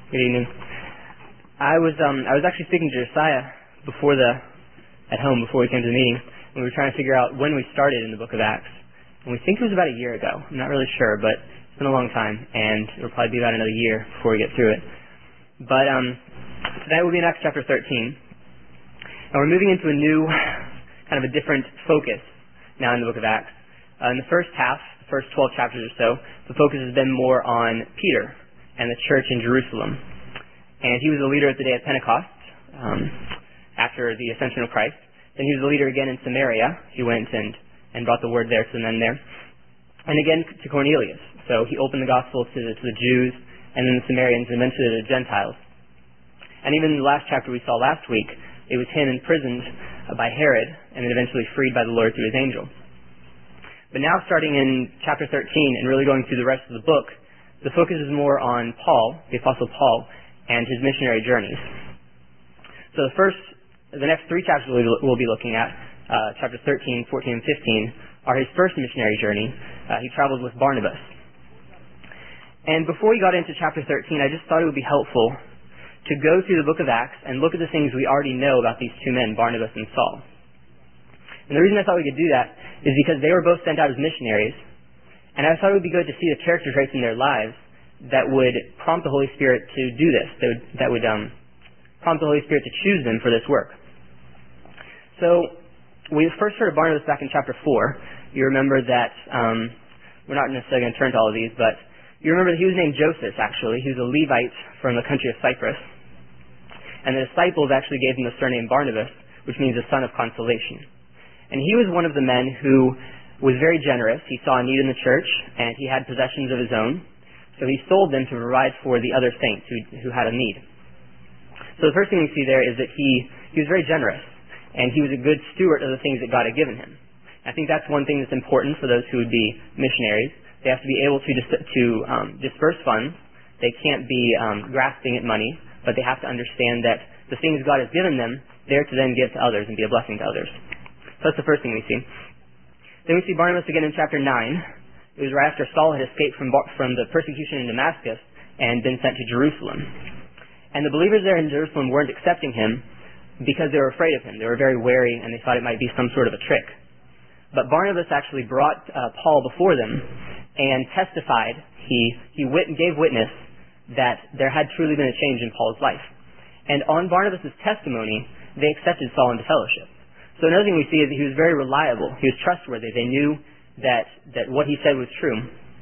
Good evening. I was actually speaking to Josiah at home before we came to the meeting, and we were trying to figure out when we started in the book of Acts. And we think it was about a year ago. I'm not really sure, but it's been a long time, and it'll probably be about another year before we get through it. But tonight we'll be in Acts chapter 13, and we're moving into a new, kind of a different focus now in the book of Acts. In the first half, the first 12 chapters or so, the focus has been more on Peter and the church in Jerusalem. And he was a leader at the day of Pentecost, after the ascension of Christ. Then he was a leader again in Samaria. He went and brought the word there to the men there. And again to Cornelius. So he opened the gospel to the Jews, and then the Samaritans, and eventually the Gentiles. And even in the last chapter we saw last week, it was him imprisoned by Herod, and then eventually freed by the Lord through his angel. But now starting in chapter 13 and really going through the rest of the book, the focus is more on Paul, the Apostle Paul, and his missionary journeys. So the next three chapters we'll be looking at, chapters 13, 14, and 15, are his first missionary journey. He traveled with Barnabas. And before we got into chapter 13, I just thought it would be helpful to go through the book of Acts and look at the things we already know about these two men, Barnabas and Saul. And the reason I thought we could do that is because they were both sent out as missionaries, and I thought it would be good to see the character traits in their lives that would prompt the Holy Spirit to do this, that would prompt the Holy Spirit to choose them for this work. So, we first heard of Barnabas back in chapter 4. You remember that, we're not necessarily going to turn to all of these, but you remember that he was named Joseph, actually. He was a Levite from the country of Cyprus. And the disciples actually gave him the surname Barnabas, which means the son of consolation. And he was one of the men who was very generous. He saw a need in the church, and he had possessions of his own. So he sold them to provide for the other saints who had a need. So the first thing we see there is that he was very generous, and he was a good steward of the things that God had given him. I think that's one thing that's important for those who would be missionaries. They have to be able to disperse funds. They can't be grasping at money, but they have to understand that the things God has given them, they're to then give to others and be a blessing to others. So that's the first thing we see. Then we see Barnabas again in chapter 9. It was right after Saul had escaped from the persecution in Damascus and been sent to Jerusalem. And the believers there in Jerusalem weren't accepting him because they were afraid of him. They were very wary, and they thought it might be some sort of a trick. But Barnabas actually brought Paul before them and testified. He gave witness that there had truly been a change in Paul's life. And on Barnabas' testimony, they accepted Saul into fellowship. So another thing we see is that he was very reliable. He was trustworthy. They knew that what he said was true.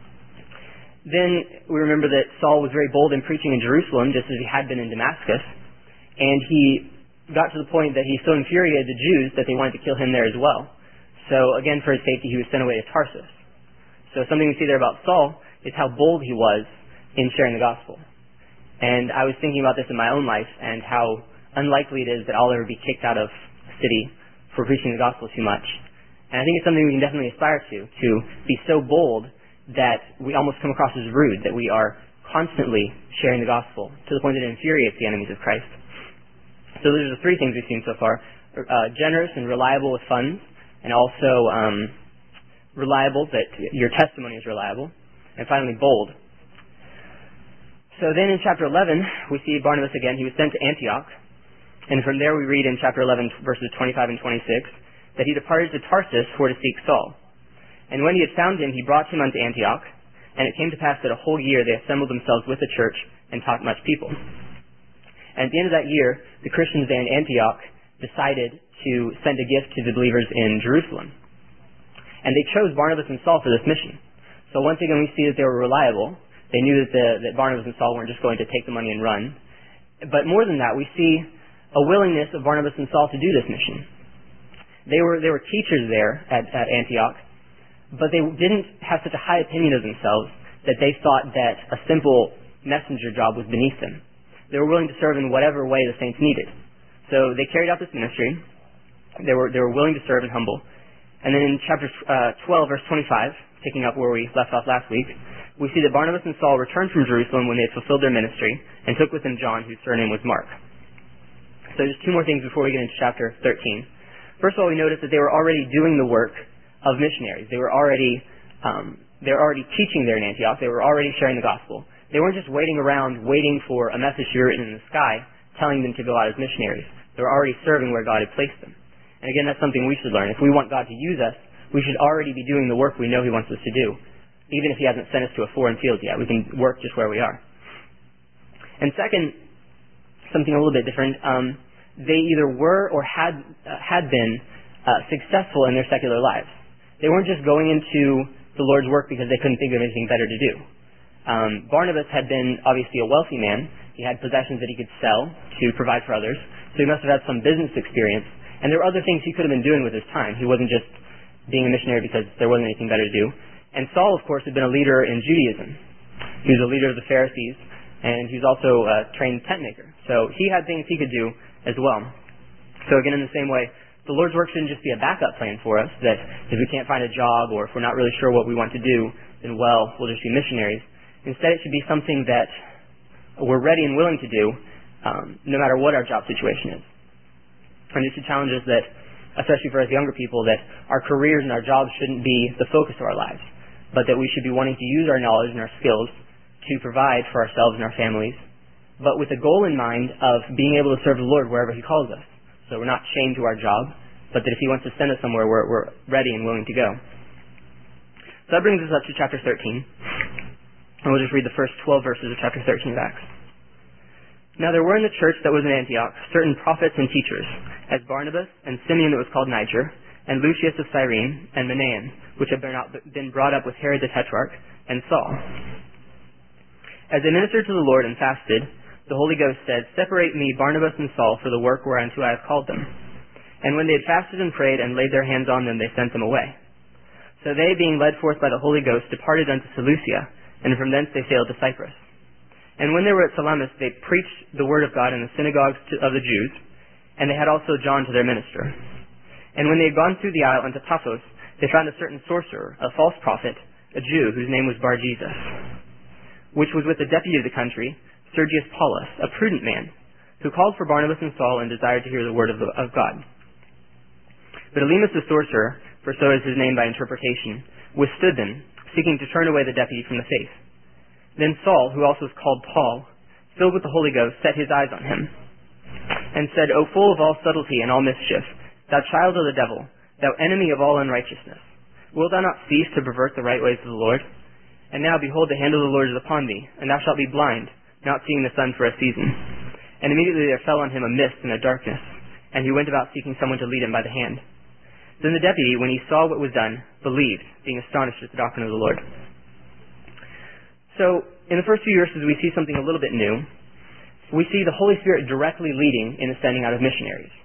Then we remember that Saul was very bold in preaching in Jerusalem, just as he had been in Damascus. And he got to the point that he so infuriated the Jews that they wanted to kill him there as well. So again, for his safety, he was sent away to Tarsus. So something we see there about Saul is how bold he was in sharing the gospel. And I was thinking about this in my own life and how unlikely it is that I'll ever be kicked out of a city for preaching the gospel too much. And I think it's something we can definitely aspire to be so bold that we almost come across as rude, that we are constantly sharing the gospel to the point that it infuriates the enemies of Christ. So those are the three things we've seen so far. Generous and reliable with funds, and also reliable, that your testimony is reliable, and finally bold. So then in chapter 11, we see Barnabas again. He was sent to Antioch. And from there we read in chapter 11, verses 25 and 26, that he departed to Tarsus for to seek Saul. And when he had found him, he brought him unto Antioch. And it came to pass that a whole year they assembled themselves with the church and taught much people. And at the end of that year, the Christians there in Antioch decided to send a gift to the believers in Jerusalem. And they chose Barnabas and Saul for this mission. So once again we see that they were reliable. They knew that Barnabas and Saul weren't just going to take the money and run. But more than that, we see a willingness of Barnabas and Saul to do this mission. They were teachers there at Antioch, but they didn't have such a high opinion of themselves that they thought that a simple messenger job was beneath them. They were willing to serve in whatever way the saints needed. So they carried out this ministry. They were willing to serve and humble. And then in chapter 12, verse 25, picking up where we left off last week, we see that Barnabas and Saul returned from Jerusalem when they had fulfilled their ministry and took with them John, whose surname was Mark. So just two more things before we get into chapter 13. First of all, we notice that they were already doing the work of missionaries. They were already teaching there in Antioch. They were already sharing the gospel. They weren't just waiting around, waiting for a message to be written in the sky, telling them to go out as missionaries. They were already serving where God had placed them. And again, that's something we should learn. If we want God to use us, we should already be doing the work we know He wants us to do. Even if He hasn't sent us to a foreign field yet, we can work just where we are. And second, something a little bit different, they either were or had been successful in their secular lives. They weren't just going into the Lord's work because they couldn't think of anything better to do. Barnabas had been obviously a wealthy man. He had possessions that he could sell to provide for others, so he must have had some business experience. And there were other things he could have been doing with his time. He wasn't just being a missionary because there wasn't anything better to do. And Saul, of course, had been a leader in Judaism. He was a leader of the Pharisees, and he was also a trained tent maker. So he had things he could do as well. So again, in the same way, the Lord's work shouldn't just be a backup plan for us, that if we can't find a job or if we're not really sure what we want to do, then well, we'll just be missionaries. Instead, it should be something that we're ready and willing to do, no matter what our job situation is. And it should challenge us that, especially for us younger people, that our careers and our jobs shouldn't be the focus of our lives, but that we should be wanting to use our knowledge and our skills to provide for ourselves and our families, but with a goal in mind of being able to serve the Lord wherever He calls us. So we're not chained to our job, but that if He wants to send us somewhere, we're ready and willing to go. So that brings us up to chapter 13. And we'll just read the first 12 verses of chapter 13 of Acts. Now there were in the church that was in Antioch certain prophets and teachers, as Barnabas and Simeon that was called Niger, and Lucius of Cyrene, and Manaen, which had been brought up with Herod the Tetrarch, and Saul. As they ministered to the Lord and fasted, the Holy Ghost said, Separate me, Barnabas and Saul, for the work whereunto I have called them. And when they had fasted and prayed and laid their hands on them, they sent them away. So they, being led forth by the Holy Ghost, departed unto Seleucia, and from thence they sailed to Cyprus. And when they were at Salamis, they preached the word of God in the synagogues of the Jews, and they had also John to their minister. And when they had gone through the isle unto Paphos, they found a certain sorcerer, a false prophet, a Jew, whose name was Bar-Jesus, which was with the deputy of the country, Sergius Paulus, a prudent man, who called for Barnabas and Saul and desired to hear the word of God. But Elymas the sorcerer, for so is his name by interpretation, withstood them, seeking to turn away the deputy from the faith. Then Saul, who also was called Paul, filled with the Holy Ghost, set his eyes on him, and said, O full of all subtlety and all mischief, thou child of the devil, thou enemy of all unrighteousness, wilt thou not cease to pervert the right ways of the Lord? And now, behold, the hand of the Lord is upon thee, and thou shalt be blind, not seeing the sun for a season. And immediately there fell on him a mist and a darkness, and he went about seeking someone to lead him by the hand. Then the deputy, when he saw what was done, believed, being astonished at the doctrine of the Lord. So, in the first few verses, we see something a little bit new. We see the Holy Spirit directly leading in the sending out of missionaries.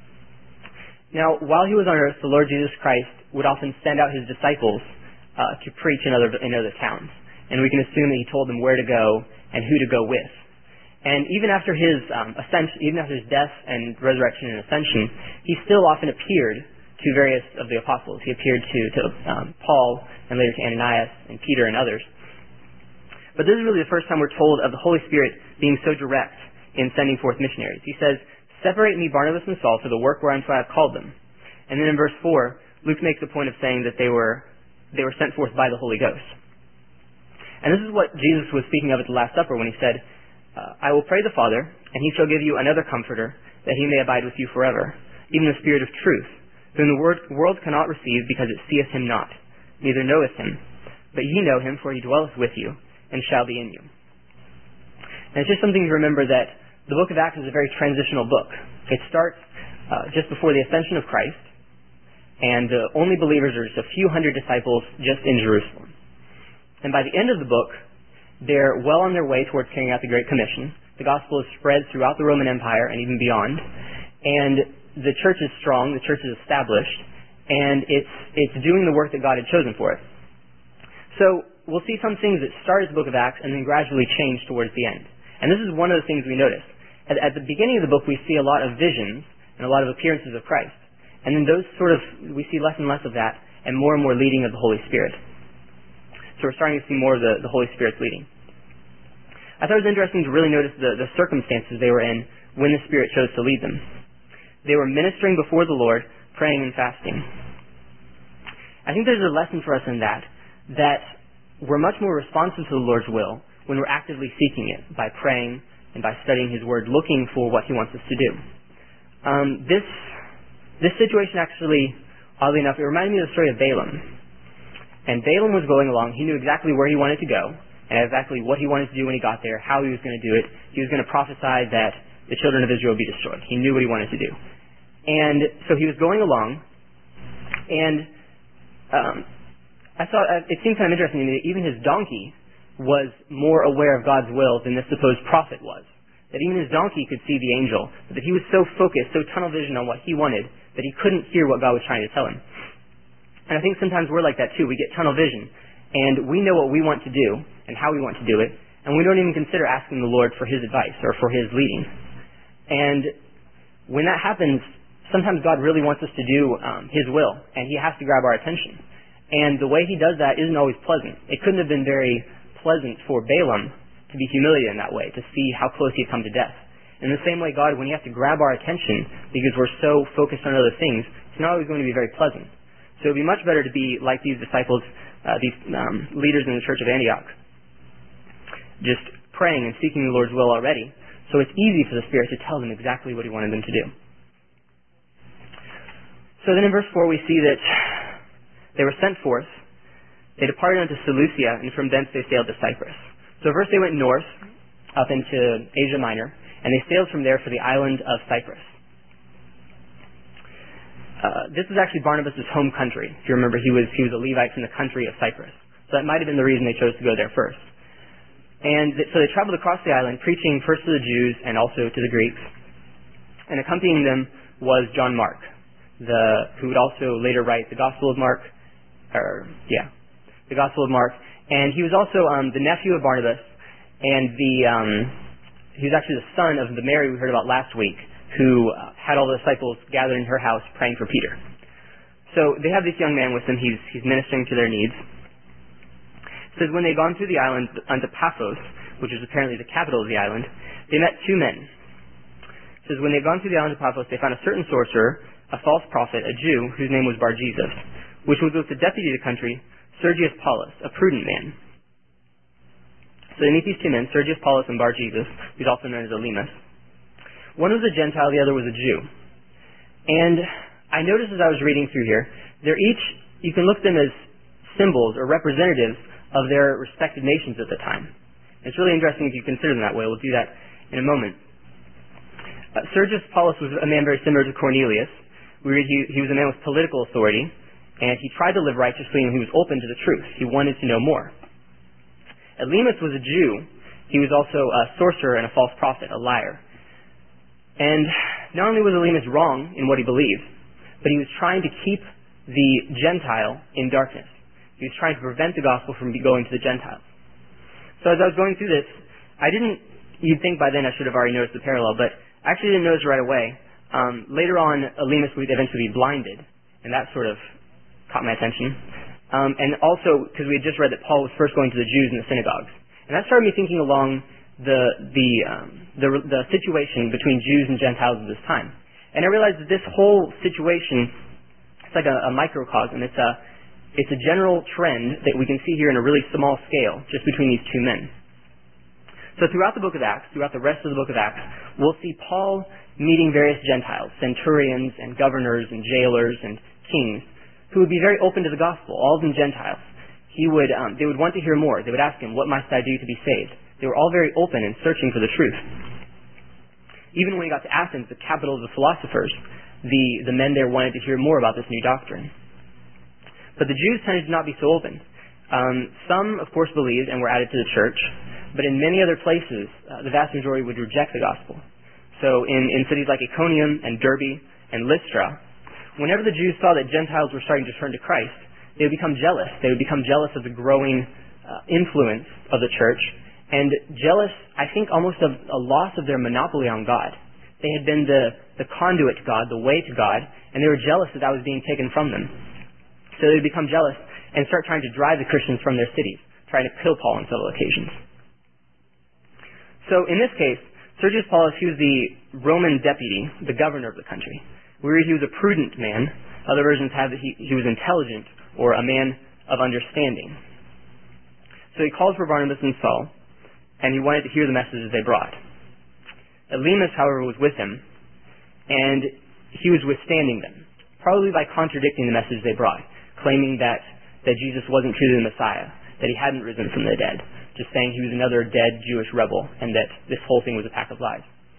Now, while He was on earth, the Lord Jesus Christ would often send out His disciples to preach in other towns. And we can assume that He told them where to go and who to go with. And even after His ascension, even after His death and resurrection and ascension, He still often appeared to various of the apostles. He appeared to Paul and later to Ananias and Peter and others. But this is really the first time we're told of the Holy Spirit being so direct in sending forth missionaries. He says, Separate me, Barnabas and Saul, for the work whereunto I have called them. And then in verse 4, Luke makes a point of saying that they were sent forth by the Holy Ghost. And this is what Jesus was speaking of at the Last Supper when He said, I will pray the Father, and He shall give you another Comforter, that He may abide with you forever, even the Spirit of truth, whom the world cannot receive, because it seeth Him not, neither knoweth Him. But ye know Him, for He dwelleth with you, and shall be in you. And it's just something to remember that the book of Acts is a very transitional book. It starts just before the ascension of Christ, and the only believers are just a few hundred disciples just in Jerusalem. And by the end of the book, they're well on their way towards carrying out the Great Commission. The gospel is spread throughout the Roman Empire and even beyond. And the church is strong, the church is established, and it's doing the work that God had chosen for it. So we'll see some things that start as the book of Acts and then gradually change towards the end. And this is one of the things we notice. At the beginning of the book, we see a lot of visions and a lot of appearances of Christ. And then we see less and less of that and more leading of the Holy Spirit. So we're starting to see more of the Holy Spirit's leading. I thought it was interesting to really notice the circumstances they were in when the Spirit chose to lead them. They were ministering before the Lord, praying and fasting. I think there's a lesson for us in that we're much more responsive to the Lord's will when we're actively seeking it by praying and by studying His Word, looking for what He wants us to do. This situation actually, oddly enough, it reminded me of the story of Balaam. And Balaam was going along. He knew exactly where he wanted to go and exactly what he wanted to do when he got there, how he was going to do it. He was going to prophesy that the children of Israel would be destroyed. He knew what he wanted to do. And so he was going along, and I thought it seemed kind of interesting to me that even his donkey was more aware of God's will than this supposed prophet was. That even his donkey could see the angel, but that he was so focused, so tunnel vision on what he wanted, that he couldn't hear what God was trying to tell him. And I think sometimes we're like that too. We get tunnel vision, and we know what we want to do and how we want to do it, and we don't even consider asking the Lord for His advice or for His leading. And when that happens, sometimes God really wants us to do His will, and He has to grab our attention. And the way He does that isn't always pleasant. It couldn't have been very pleasant for Balaam to be humiliated in that way, to see how close he had come to death. In the same way, God, when He has to grab our attention because we're so focused on other things, it's not always going to be very pleasant. So it would be much better to be like these disciples, these leaders in the church of Antioch, just praying and seeking the Lord's will already, so it's easy for the Spirit to tell them exactly what He wanted them to do. So then in verse 4 we see that they were sent forth, they departed unto Seleucia, and from thence they sailed to Cyprus. So first they went north, up into Asia Minor, and they sailed from there for the island of Cyprus. This was actually Barnabas' home country. If you remember, he was a Levite from the country of Cyprus. So that might have been the reason they chose to go there first. And so they traveled across the island, preaching first to the Jews and also to the Greeks. And accompanying them was John Mark, who would also later write the Gospel of Mark. The Gospel of Mark. And he was also the nephew of Barnabas, and he was actually the son of the Mary we heard about last week, who had all the disciples gathered in her house praying for Peter. So they have this young man with them. He's ministering to their needs. It says, when they had gone through the island unto Paphos, which is apparently the capital of the island, they met two men. It says, when they had gone through the island of Paphos, they found a certain sorcerer, a false prophet, a Jew, whose name was Bar-Jesus, which was with the deputy of the country, Sergius Paulus, a prudent man. So they meet these two men, Sergius Paulus and Bar-Jesus, who's also known as Elymas. One was a Gentile, the other was a Jew. And I noticed as I was reading through here, they're each, you can look at them as symbols or representatives of their respective nations at the time. It's really interesting if you consider them that way. We'll do that in a moment. Sergius Paulus was a man very similar to Cornelius. We read he was a man with political authority, and he tried to live righteously, and he was open to the truth. He wanted to know more. Elymas was a Jew. He was also a sorcerer and a false prophet, a liar. And not only was Elymas wrong in what he believed, but he was trying to keep the Gentile in darkness. He was trying to prevent the gospel from going to the Gentiles. So as I was going through this, you'd think by then I should have already noticed the parallel, but I actually didn't notice right away. Later on, Elymas would eventually be blinded, and that sort of caught my attention. And also, because we had just read that Paul was first going to the Jews in the synagogues. And that started me thinking along the situation between Jews and Gentiles at this time. And I realized that this whole situation, it's like a microcosm. It's a general trend that we can see here in a really small scale, just between these two men. So throughout the book of Acts, throughout the rest of the book of Acts, we'll see Paul meeting various Gentiles, centurions and governors and jailers and kings, who would be very open to the gospel, all of them Gentiles. They would want to hear more. They would ask him, what must I do to be saved? They were all very open and searching for the truth. Even when he got to Athens, the capital of the philosophers, the men there wanted to hear more about this new doctrine. But the Jews tended to not be so open. Some, of course, believed and were added to the church, but in many other places, the vast majority would reject the gospel. So in cities like Iconium and Derbe and Lystra, whenever the Jews saw that Gentiles were starting to turn to Christ, they would become jealous. They would become jealous of the growing influence of the church, and jealous, I think, almost of a loss of their monopoly on God. They had been the conduit to God, the way to God, and they were jealous that was being taken from them. So they would become jealous and start trying to drive the Christians from their cities, trying to kill Paul on several occasions. So in this case, Sergius Paulus, he was the Roman deputy, the governor of the country. We read he was a prudent man. Other versions have that he was intelligent, or a man of understanding. So he called for Barnabas and Saul, and he wanted to hear the messages they brought. Elymas, however, was with him, and he was withstanding them, probably by contradicting the message they brought, claiming that Jesus wasn't truly the Messiah, that he hadn't risen from the dead, just saying he was another dead Jewish rebel, and that this whole thing was a pack of lies.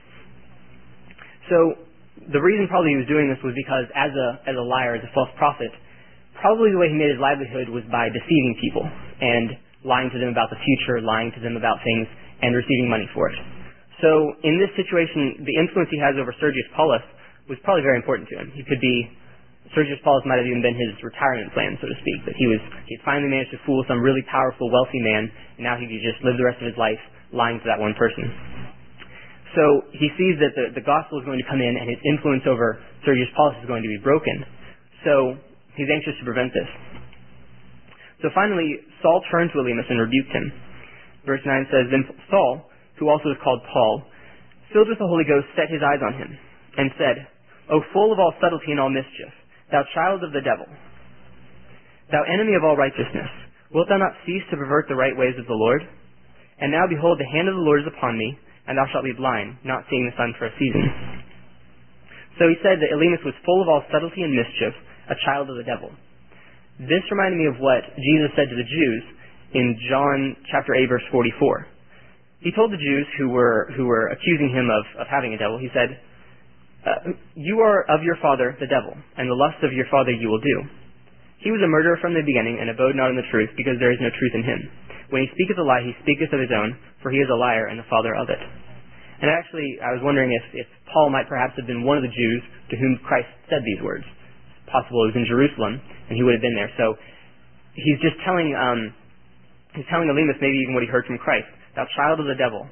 So the reason probably he was doing this was because as a liar, as a false prophet, probably the way he made his livelihood was by deceiving people and lying to them about the future, lying to them about things, and receiving money for it. So in this situation, the influence he has over Sergius Paulus was probably very important to him. Sergius Paulus might have even been his retirement plan, so to speak, that he'd finally managed to fool some really powerful, wealthy man, and now he could just live the rest of his life lying to that one person. So he sees that the gospel is going to come in, and his influence over Sergius Paulus is going to be broken. So he's anxious to prevent this. So finally, Saul turned to Elymas and rebuked him. Verse 9 says, Then Saul, who also is called Paul, filled with the Holy Ghost, set his eyes on him, and said, O full of all subtlety and all mischief, thou child of the devil, thou enemy of all righteousness, wilt thou not cease to pervert the right ways of the Lord? And now behold, the hand of the Lord is upon me, and thou shalt be blind, not seeing the sun for a season. So he said that Elymas was full of all subtlety and mischief, a child of the devil. This reminded me of what Jesus said to the Jews in John chapter 8, verse 44. He told the Jews who were accusing him of having a devil, he said, You are of your father, the devil, and the lusts of your father you will do. He was a murderer from the beginning, and abode not in the truth, because there is no truth in him. When he speaketh a lie, he speaketh of his own, for he is a liar and the father of it. And actually, I was wondering if Paul might perhaps have been one of the Jews to whom Christ said these words. It's possible it was in Jerusalem, and he would have been there. So he's just telling Elymas maybe even what he heard from Christ. Thou child of the devil.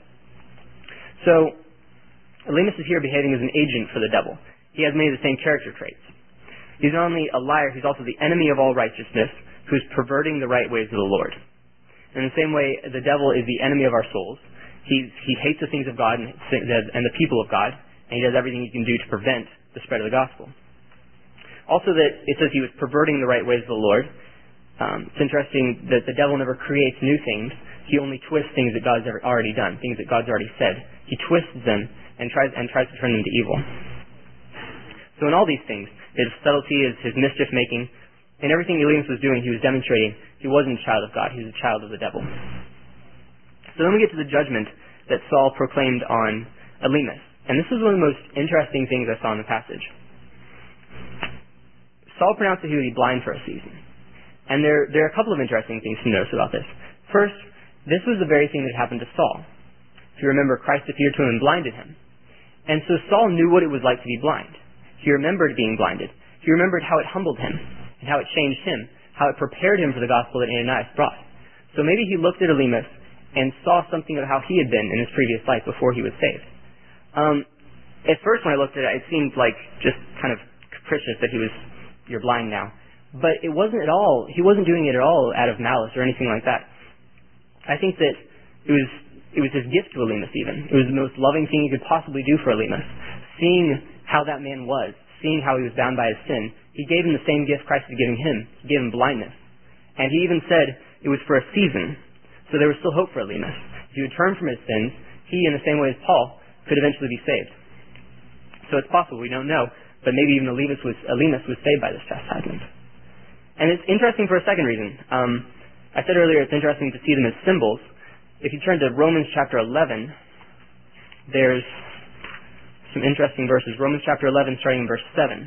So Elymas is here behaving as an agent for the devil. He has many of the same character traits. He's not only a liar, he's also the enemy of all righteousness, who's perverting the right ways of the Lord. In the same way, the devil is the enemy of our souls. He hates the things of God and the people of God, and he does everything he can do to prevent the spread of the gospel. Also, that it says he was perverting the right ways of the Lord. It's interesting that the devil never creates new things. He only twists things that God's already done, things that God's already said. He twists them and tries to turn them to evil. So in all these things, his subtlety, his mischief making, and everything Elymas was doing, he was demonstrating he wasn't a child of God, he was a child of the devil. So then we get to the judgment that Saul proclaimed on Elymas. And this is one of the most interesting things I saw in the passage. Saul pronounced that he would be blind for a season. And there are a couple of interesting things to notice about this. First, this was the very thing that happened to Saul. If you remember, Christ appeared to him and blinded him. And so Saul knew what it was like to be blind. He remembered being blinded. He remembered how it humbled him and how it changed him, how it prepared him for the gospel that Ananias brought. So maybe he looked at Elymas and saw something of how he had been in his previous life before he was saved. At first when I looked at it, it seemed like just kind of capricious that you're blind now. But it wasn't at all, he wasn't doing it at all out of malice or anything like that. I think that it was his gift to Elymas even. It was the most loving thing he could possibly do for Elymas. Seeing how that man was, seeing how he was bound by his sin, he gave him the same gift Christ was giving him. He gave him blindness. And he even said it was for a season, so there was still hope for Elymas. If he would turn from his sins, he, in the same way as Paul, could eventually be saved. So it's possible, we don't know, but maybe even Elymas was saved by this chastisement. And it's interesting for a second reason. I said earlier it's interesting to see them as symbols. If you turn to Romans chapter 11, there's some interesting verses. Romans chapter 11, starting in verse 7.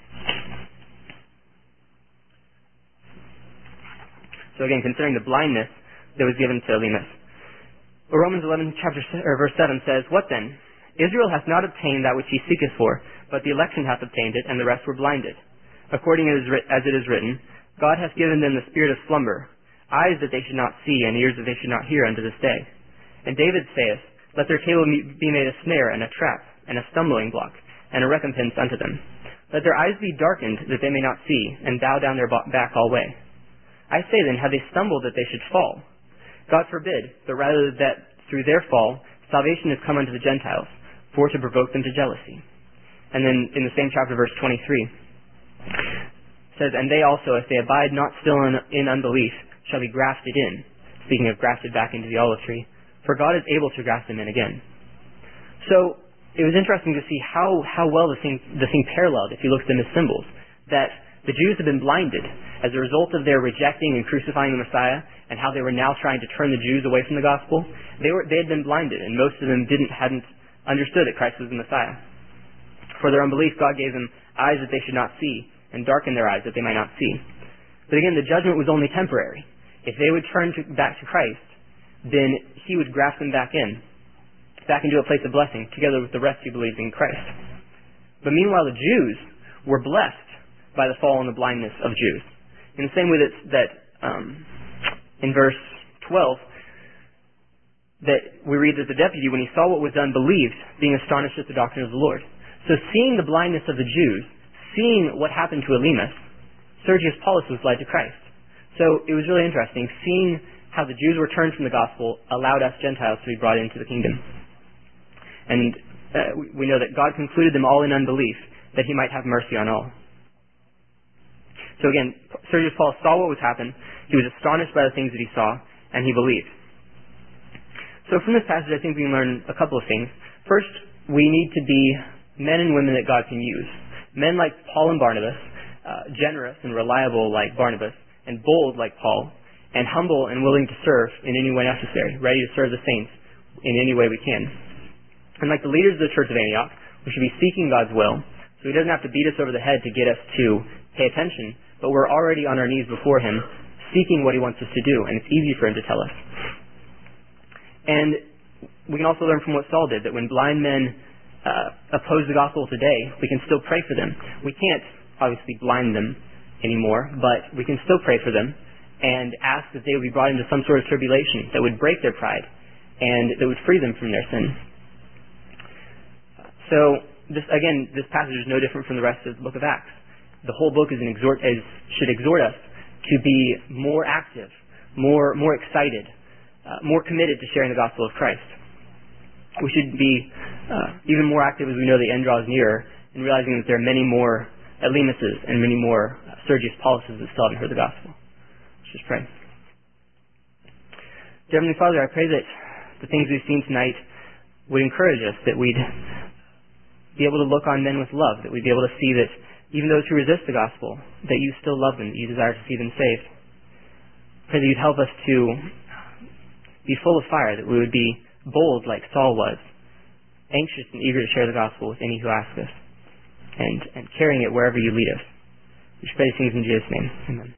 So again, considering the blindness that was given to Elymas. Romans 11, verse 7 says, What then? Israel hath not obtained that which he seeketh for, but the election hath obtained it, and the rest were blinded. According as it is written, God hath given them the spirit of slumber, eyes that they should not see, and ears that they should not hear unto this day. And David saith, Let their table be made a snare and a trap, and a stumbling block, and a recompense unto them. Let their eyes be darkened, that they may not see, and bow down their back all way. I say then, have they stumbled that they should fall? God forbid, but rather that through their fall, salvation is come unto the Gentiles, for to provoke them to jealousy. And then in the same chapter, verse 23, says, And they also, if they abide not still in unbelief, shall be grafted in, speaking of grafted back into the olive tree, for God is able to graft them in again. So it was interesting to see how well the thing paralleled if you look at them as symbols, that the Jews had been blinded as a result of their rejecting and crucifying the Messiah, and how they were now trying to turn the Jews away from the gospel. They had been blinded, and most of them hadn't understood that Christ was the Messiah. For their unbelief, God gave them eyes that they should not see, and darkened their eyes that they might not see. But again, the judgment was only temporary. If they would turn back to Christ, then He would graft them back into a place of blessing, together with the rest who believed in Christ. But meanwhile, the Jews were blessed by the fall and the blindness of Jews. In the same way that in verse 12, that we read that the deputy, when he saw what was done, believed, being astonished at the doctrine of the Lord. So seeing the blindness of the Jews, seeing what happened to Elymas, Sergius Paulus was led to Christ. So it was really interesting. Seeing how the Jews were turned from the gospel allowed us Gentiles to be brought into the kingdom. And we know that God concluded them all in unbelief, that He might have mercy on all. So again, Sergius Paulus saw what was happened. He was astonished by the things that he saw, and he believed. So from this passage, I think we can learn a couple of things. First, we need to be men and women that God can use. Men like Paul and Barnabas, generous and reliable like Barnabas, and bold like Paul, and humble and willing to serve in any way necessary, ready to serve the saints in any way we can. And like the leaders of the Church of Antioch, we should be seeking God's will, so He doesn't have to beat us over the head to get us to pay attention, but we're already on our knees before Him, seeking what He wants us to do, and it's easy for Him to tell us. And we can also learn from what Saul did, that when blind men oppose the gospel today, we can still pray for them. We can't obviously blind them anymore, but we can still pray for them and ask that they would be brought into some sort of tribulation that would break their pride and that would free them from their sin. So this passage is no different from the rest of the book of Acts. The whole book should exhort us to be more active, more excited, more committed to sharing the gospel of Christ. We should be even more active as we know the end draws nearer, and realizing that there are many more Elymases and many more Sergius Pauluses that still haven't heard the gospel. Let's just pray. Dear Heavenly Father, I pray that the things we've seen tonight would encourage us, that we'd be able to look on men with love, that we'd be able to see that even those who resist the gospel, that You still love them, that You desire to see them saved. I pray that You'd help us to be full of fire, that we would be bold like Saul was, anxious and eager to share the gospel with any who ask us, and carrying it wherever You lead us. We pray these things in Jesus' name. Amen.